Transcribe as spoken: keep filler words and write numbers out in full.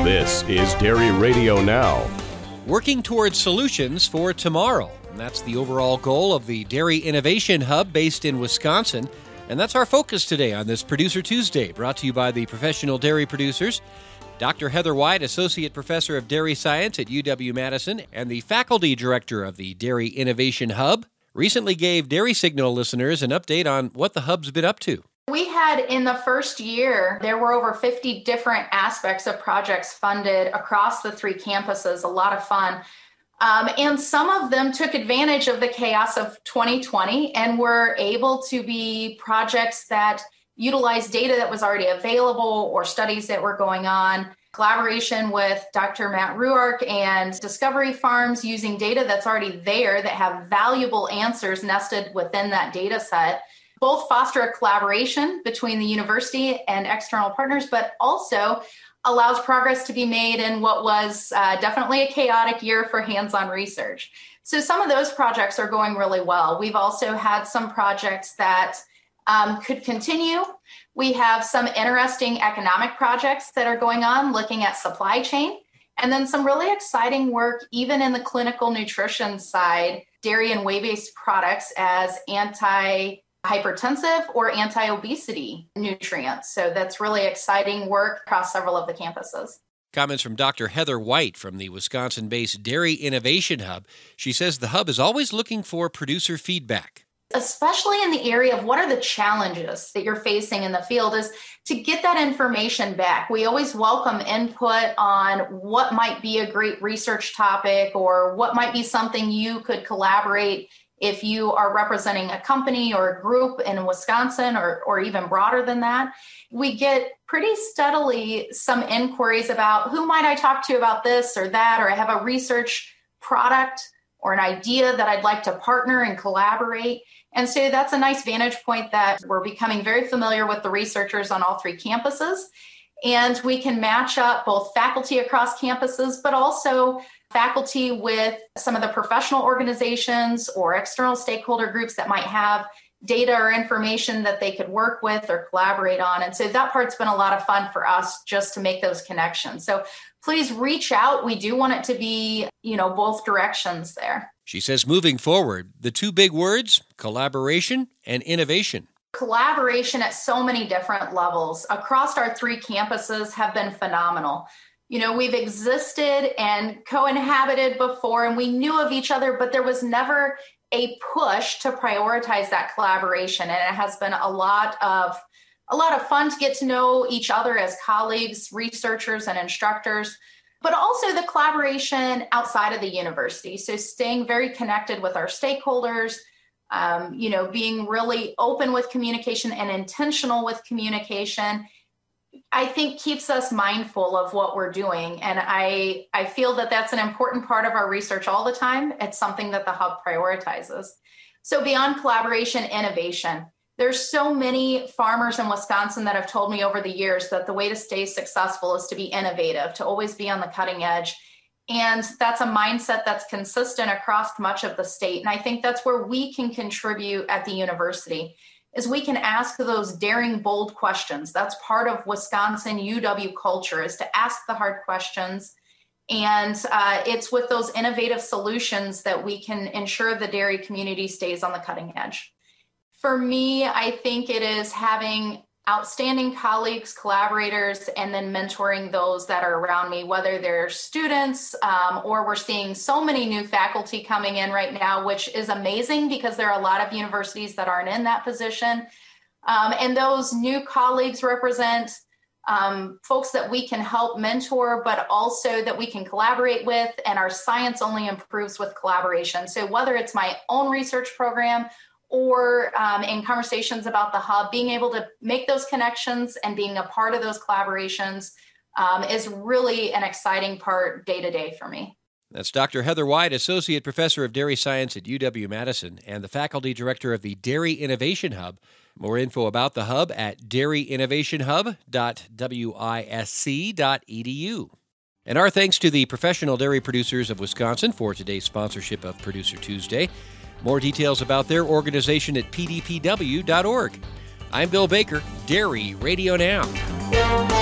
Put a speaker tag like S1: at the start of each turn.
S1: This is Dairy Radio Now.
S2: Working towards solutions for tomorrow. And that's the overall goal of the Dairy Innovation Hub based in Wisconsin. And that's our focus today on this Producer Tuesday, brought to you by the Professional Dairy Producers. Doctor Heather White, Associate Professor of Dairy Science at U W-Madison and the Faculty Director of the Dairy Innovation Hub, recently gave Dairy Signal listeners an update on what the Hub's been up to.
S3: We had in the first year, there were over fifty different aspects of projects funded across the three campuses, a lot of fun. Um, and some of them took advantage of the chaos of twenty twenty and were able to be projects that utilized data that was already available or studies that were going on. Collaboration with Doctor Matt Ruark and Discovery Farms using data that's already there that have valuable answers nested within that data set. Both foster a collaboration between the university and external partners, but also allows progress to be made in what was uh, definitely a chaotic year for hands-on research. So some of those projects are going really well. We've also had some projects that um, could continue. We have some interesting economic projects that are going on, looking at supply chain, and then some really exciting work, even in the clinical nutrition side, dairy and whey-based products as anti hypertensive or anti-obesity nutrients. So that's really exciting work across several of the campuses.
S2: Comments from Doctor Heather White from the Wisconsin-based Dairy Innovation Hub. She says the Hub is always looking for producer feedback.
S3: Especially in the area of what are the challenges that you're facing in the field, is to get that information back. We always welcome input on what might be a great research topic or what might be something you could collaborate if you are representing a company or a group in Wisconsin or, or even broader than that. We get pretty steadily some inquiries about who might I talk to about this or that, or I have a research product or an idea that I'd like to partner and collaborate. And so that's a nice vantage point that we're becoming very familiar with the researchers on all three campuses. And we can match up both faculty across campuses, but also faculty with some of the professional organizations or external stakeholder groups that might have data or information that they could work with or collaborate on. And so that part's been a lot of fun for us just to make those connections. So please reach out. We do want it to be, you know, both directions there.
S2: She says moving forward, the two big words, collaboration and innovation.
S3: Collaboration at so many different levels across our three campuses have been phenomenal. You know, we've existed and co-inhabited before and we knew of each other, but there was never a push to prioritize that collaboration. And it has been a lot of a lot of fun to get to know each other as colleagues, researchers, and instructors, but also the collaboration outside of the university. So staying very connected with our stakeholders, um, you know, being really open with communication and intentional with communication, I think keeps us mindful of what we're doing. And I, I feel that that's an important part of our research all the time. It's something that the Hub prioritizes. So beyond collaboration, innovation. There's so many farmers in Wisconsin that have told me over the years that the way to stay successful is to be innovative, to always be on the cutting edge. And that's a mindset that's consistent across much of the state. And I think that's where we can contribute at the university, is we can ask those daring, bold questions. That's part of Wisconsin U W culture, is to ask the hard questions. And uh, it's with those innovative solutions that we can ensure the dairy community stays on the cutting edge. For me, I think it is having outstanding colleagues, collaborators, and then mentoring those that are around me, whether they're students um, or we're seeing so many new faculty coming in right now, which is amazing because there are a lot of universities that aren't in that position. Um, and those new colleagues represent um, folks that we can help mentor, but also that we can collaborate with, and our science only improves with collaboration. So whether it's my own research program or um, in conversations about the Hub, being able to make those connections and being a part of those collaborations um, is really an exciting part day to day for me.
S2: That's Doctor Heather White, Associate Professor of Dairy Science at U W-Madison and the Faculty Director of the Dairy Innovation Hub. More info about the Hub at dairy innovation hub dot wisc dot e d u. And our thanks to the Professional Dairy Producers of Wisconsin for today's sponsorship of Producer Tuesday. More details about their organization at p d p w dot org. I'm Bill Baker, Dairy Radio Now.